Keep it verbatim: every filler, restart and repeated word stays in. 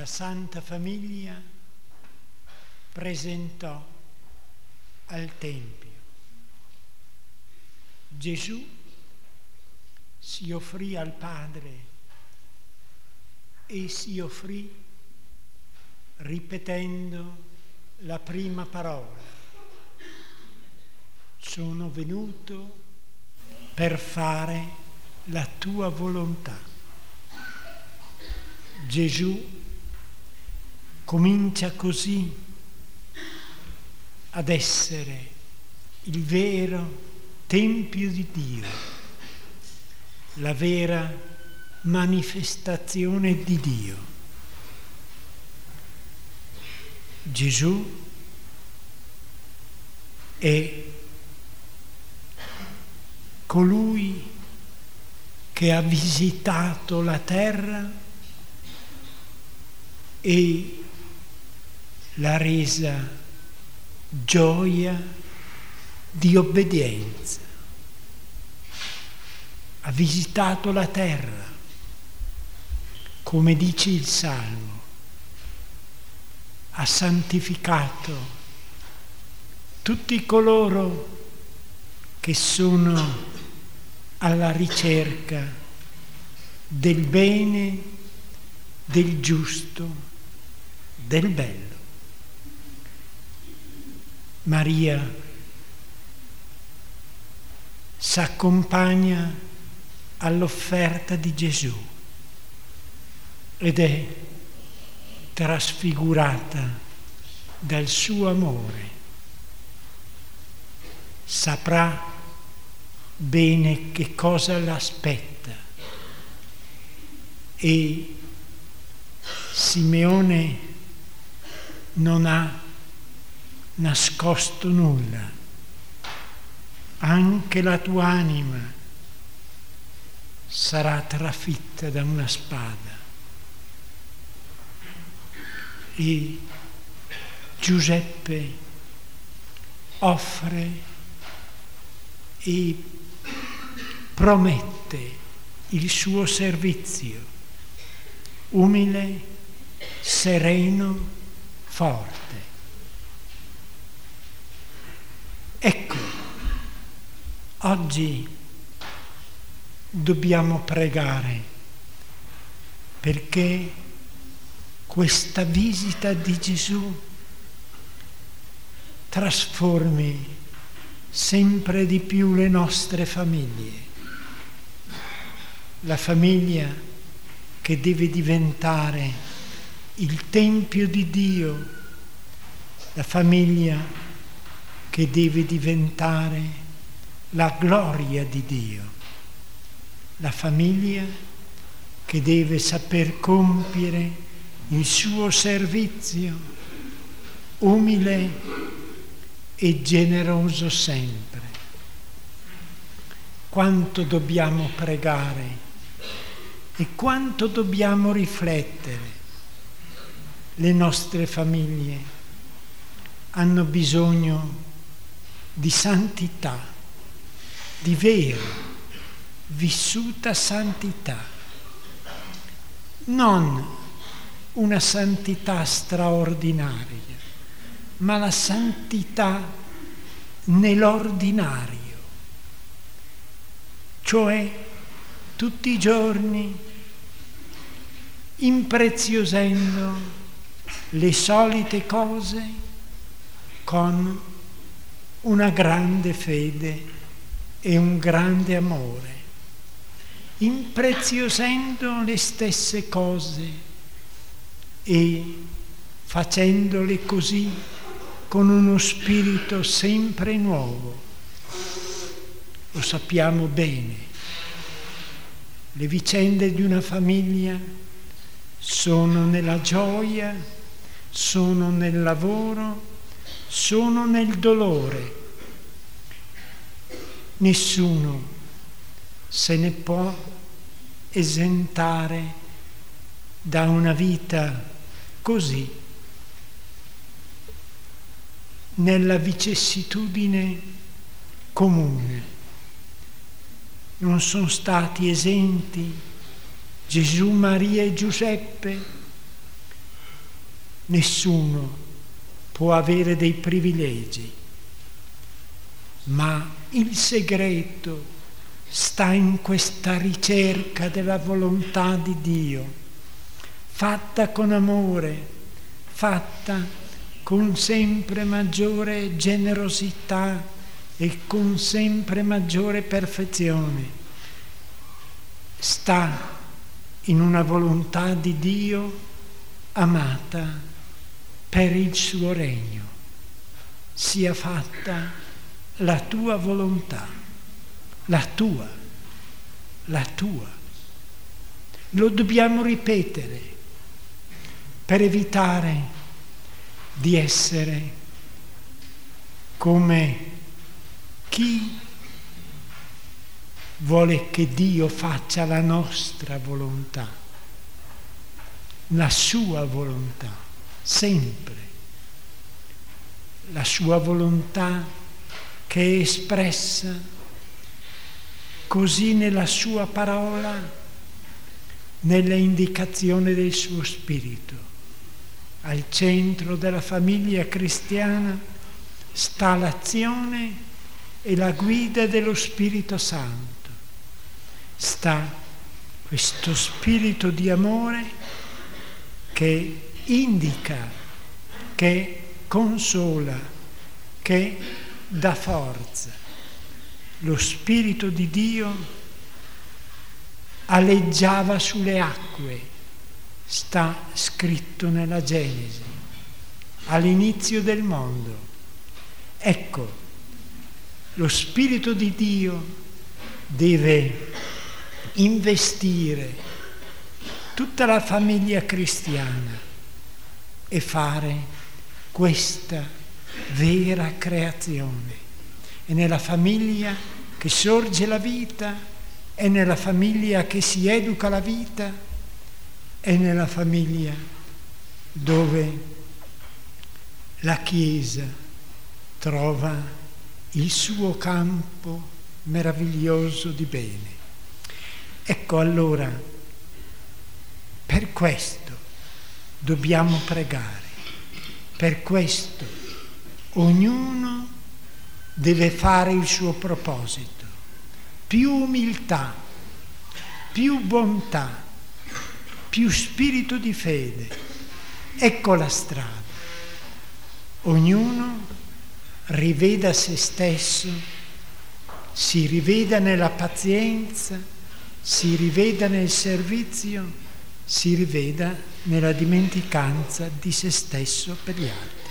la Santa Famiglia presentò al Tempio. Gesù si offrì al Padre e si offrì ripetendo la prima parola: sono venuto per fare la tua volontà. Gesù comincia così ad essere il vero Tempio di Dio, la vera manifestazione di Dio. Gesù è colui che ha visitato la terra e l'ha resa gioia di obbedienza. Ha visitato la terra, come dice il Salmo, ha santificato tutti coloro che sono alla ricerca del bene, del giusto, del bello. Maria s'accompagna all'offerta di Gesù ed è trasfigurata dal suo amore. Saprà bene che cosa l'aspetta e Simeone non ha nascosto nulla. Anche la tua anima sarà trafitta da una spada. E Giuseppe offre e promette il suo servizio, umile, sereno, forte. Ecco, oggi dobbiamo pregare perché questa visita di Gesù trasformi sempre di più le nostre famiglie. La famiglia che deve diventare il Tempio di Dio, la famiglia che deve diventare la gloria di Dio, la famiglia che deve saper compiere il suo servizio umile e generoso sempre. Quanto dobbiamo pregare e quanto dobbiamo riflettere. Le nostre famiglie hanno bisogno di santità, di vera, vissuta santità, non una santità straordinaria, ma la santità nell'ordinario, cioè tutti i giorni impreziosendo le solite cose con una grande fede e un grande amore, impreziosendo le stesse cose e facendole così con uno spirito sempre nuovo. Lo sappiamo bene, le vicende di una famiglia sono nella gioia, sono nel lavoro, sono nel dolore. Nessuno se ne può esentare da una vita così, nella vicissitudine comune. Non sono stati esenti Gesù, Maria e Giuseppe nessuno può avere dei privilegi, ma il segreto sta in questa ricerca della volontà di Dio, fatta con amore, fatta con sempre maggiore generosità e con sempre maggiore perfezione. Sta in una volontà di Dio amata per il suo regno. Sia fatta la tua volontà, la tua, la tua. Lo dobbiamo ripetere per evitare di essere come chi vuole che Dio faccia la nostra volontà, la sua volontà, sempre. La sua volontà che è espressa così nella sua parola, nella indicazione del suo spirito. Al centro della famiglia cristiana sta l'azione e la guida dello Spirito Santo. Sta questo spirito di amore che indica, che consola, che dà forza. Lo Spirito di Dio aleggiava sulle acque, sta scritto nella Genesi, all'inizio del mondo. Ecco, lo Spirito di Dio deve investire tutta la famiglia cristiana e fare questa vera creazione. È nella famiglia che sorge la vita, è nella famiglia che si educa la vita, è nella famiglia dove la Chiesa trova il suo campo meraviglioso di bene. Ecco, allora, per questo dobbiamo pregare, per questo ognuno deve fare il suo proposito. Più umiltà, più bontà, più spirito di fede. Ecco la strada. Ognuno riveda se stesso, si riveda nella pazienza, si riveda nel servizio, si riveda nella dimenticanza di se stesso per gli altri.